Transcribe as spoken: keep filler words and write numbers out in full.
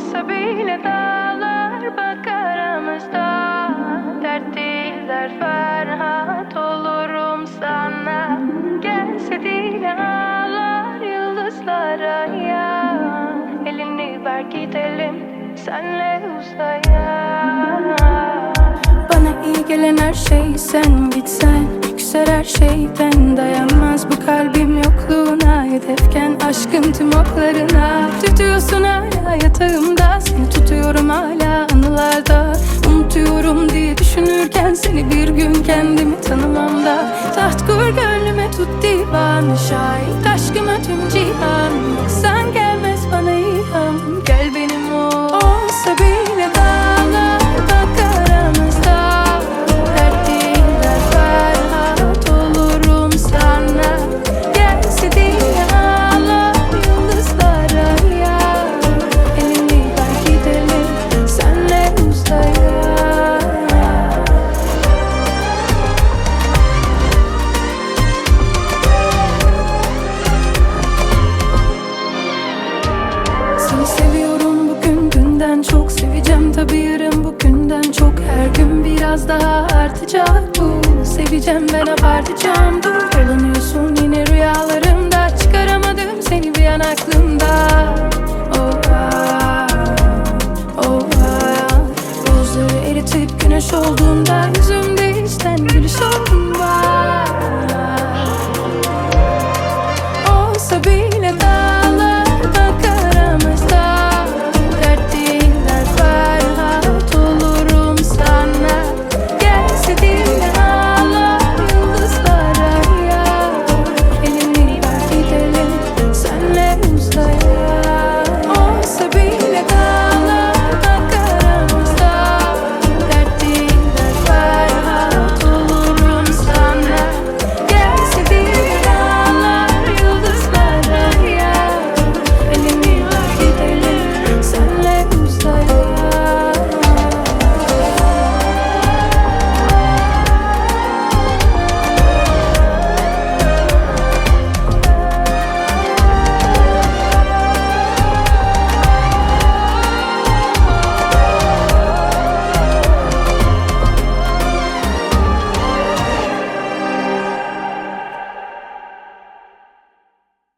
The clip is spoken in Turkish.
olsa bile dağlar bak aramızda. Dert değil dert Ferhat olurum sana. Gelse dile ağlar yıldızlara ya. Elini ver gidelim senle uzaya. Bana iyi gelen her şey sen gitsen. Küser her şeyden dayanmaz bu kalbim yokluğuna. Hedefken aşkın tüm oklarına. Tutuyorsun hala yatağımda, seni tutuyorum hala anılarda. Unutuyorum diye düşünürken seni bir gün kendimi tanımamda. Taht kur gönlüme tut divan, şahit aşkıma tüm cihan. Yoksan gelmez bana ilham, gel benim ol. Olsa bile dağlar bak aramızda. Dert değil dert Ferhat olurum sana. Gelse dile ağlar yıldızlara ya. Elini ver gidelim senle uzaya. Seni seviyorum bugün dünden çok, seveceğim tabii yarın bugünden çok. Her gün biraz daha artacak bu, seveceğim ben abartacağım. Dur dolanıyorsun yine rüyalarımda, çıkaramadım seni bir an aklımda. Oh ah, oh ah. Buzları eritip güneş olduğunda